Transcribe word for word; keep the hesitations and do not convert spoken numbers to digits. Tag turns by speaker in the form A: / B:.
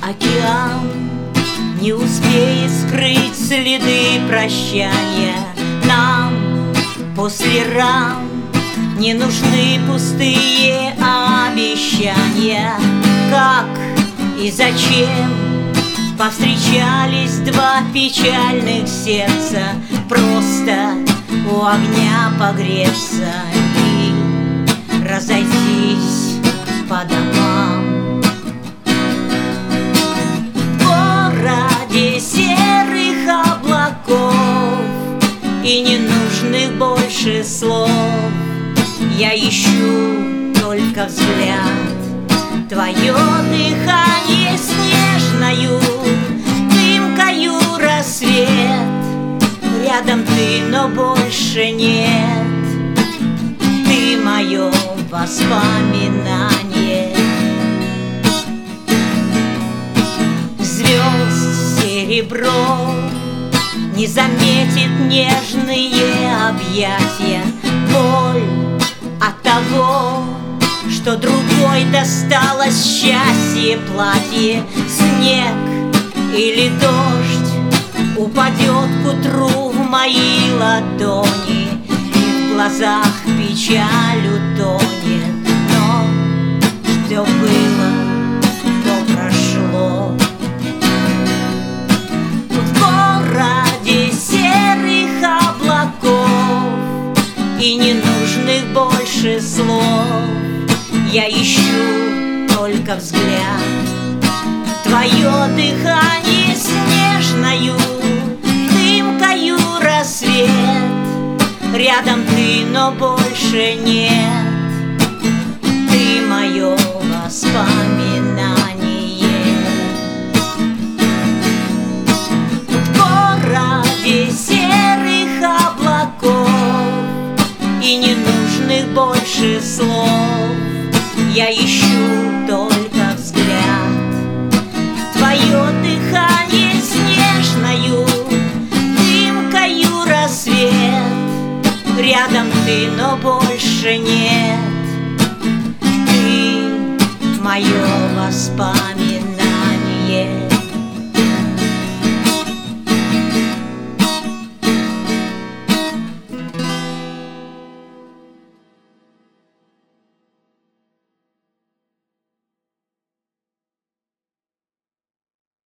A: океан не успеет скрыть следы прощания. Нам после ран не нужны пустые обещания. Как и зачем повстречались два печальных сердца? Просто у огня погреться и разойтись по домам. В городе серых облаков и ненужных больше слов я ищу только взгляд, твое дыхание снежною, дымкою рассвет. Рядом ты, но больше нет. Ты мое воспоминание. Звезд серебро не заметит нежные объятия. Боль от того, что другой досталось счастье платье. Снег или дождь упадет к утру в мои ладони, и в глазах печаль утонет. Но что было, то прошло. В городе серых облаков и ненужных больше слов я ищу только взгляд, твое дыхание снежною, дымкою рассвет. Рядом ты, но больше нет. Ты мое воспоминание. В городе серых облаков и ненужных больше слов я ищу только взгляд, твое дыхание снежною, дымкою рассвет. Рядом ты, но больше нет. Ты мое воспоминание.